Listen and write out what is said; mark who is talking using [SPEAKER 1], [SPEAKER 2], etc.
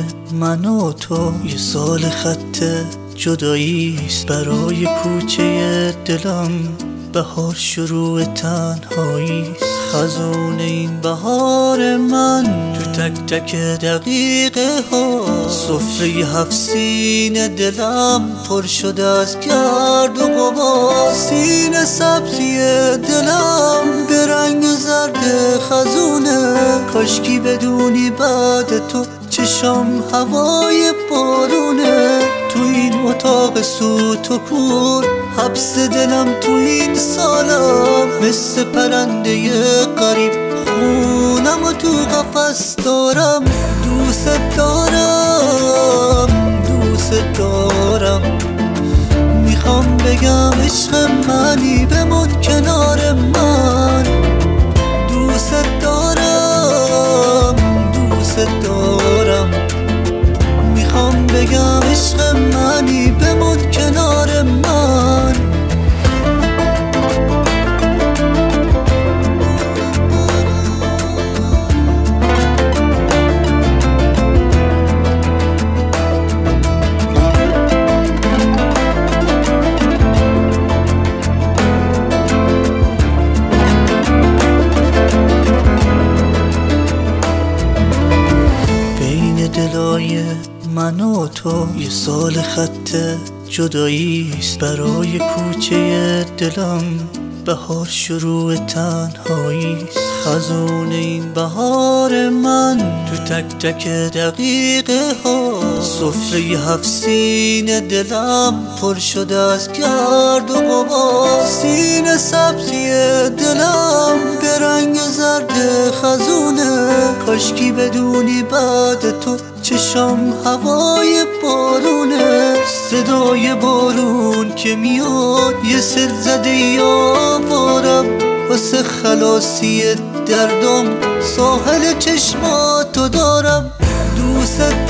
[SPEAKER 1] من و تو یه سال خط جداییست برای کوچه دلم. بهار شروع تنهاییست، خزون این بهار من تو تک تک دقیقه ها. سفره 7 سینه دلم پر شده از گرد و غبار. سینه سبزی دلم به رنگ زرد خزونه. کاشکی بدونی بعد تو چشم هوای بارونه. تو این اتاق سوت و کور حبس دلم تو این سالم. مثل پرنده غریب خونم و تو قفس دارم. دوست دارم دوست دارم. میخوام بگم عشق منی بمون کنار من. دوست دارم دوست دارم. میخوام بگم عشق منی بمون کنار من. دلای من و تو یه سال خط جداییست برای کوچه دلم. بهار شروع تنهاییست، خزون این بهار من تو تک تک دقیقه ها. سفره 7 سینه دلم پر شده از گرد و غبار. سینه سبزی دلم به رنگ زرد خزونه. کاشکی بدونی بعد تو چشم هوای بارونه. صدای بارون که میاد یه سر زده یاوارم. واسه خلاصی دردم ساحل چشماتو دارم. دوست